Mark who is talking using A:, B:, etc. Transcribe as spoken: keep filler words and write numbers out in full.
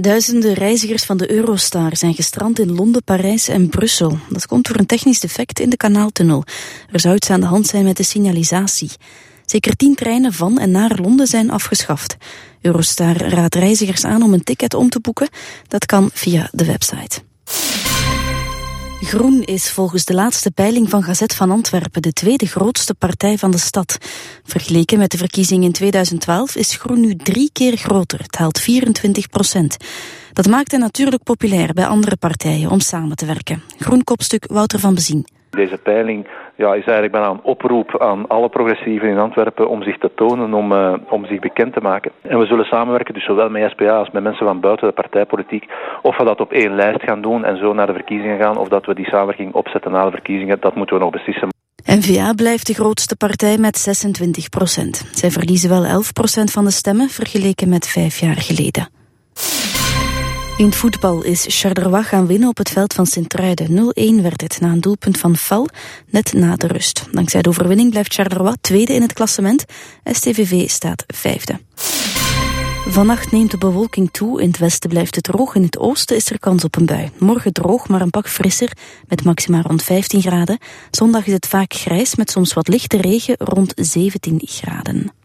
A: Duizenden reizigers van de Eurostar zijn gestrand in Londen, Parijs en Brussel. Dat komt door een technisch defect in de kanaaltunnel. Er zou iets aan de hand zijn met de signalisatie. Zeker tien treinen van en naar Londen zijn afgeschaft. Eurostar raadt reizigers aan om een ticket om te boeken. Dat kan via de website. Groen is volgens de laatste peiling van Gazet van Antwerpen de tweede grootste partij van de stad. Vergeleken met de verkiezing in tweeduizend twaalf is Groen nu drie keer groter. Het haalt vierentwintig procent. Dat maakt het natuurlijk populair bij andere partijen om samen te werken. Groen-kopstuk Wouter van Bezien.
B: Deze peiling ja, is eigenlijk bijna een oproep aan alle progressieven in Antwerpen om zich te tonen, om, uh, om zich bekend te maken. En we zullen samenwerken, dus zowel met S P A als met mensen van buiten de partijpolitiek. Of we dat op één lijst gaan doen en zo naar de verkiezingen gaan, of dat we die samenwerking opzetten na de verkiezingen, dat moeten we nog beslissen.
A: N V A blijft de grootste partij met zesentwintig procent. Zij verliezen wel elf procent van de stemmen, vergeleken met vijf jaar geleden. In het voetbal is Charleroi gaan winnen op het veld van Sint-Truiden. nul-een werd het na een doelpunt van Fal, net na de rust. Dankzij de overwinning blijft Charleroi tweede in het klassement. S T V V staat vijfde. Vannacht neemt de bewolking toe. In het westen blijft het droog. In het oosten is er kans op een bui. Morgen droog, maar een pak frisser, met maxima rond vijftien graden. Zondag is het vaak grijs, met soms wat lichte regen rond zeventien graden.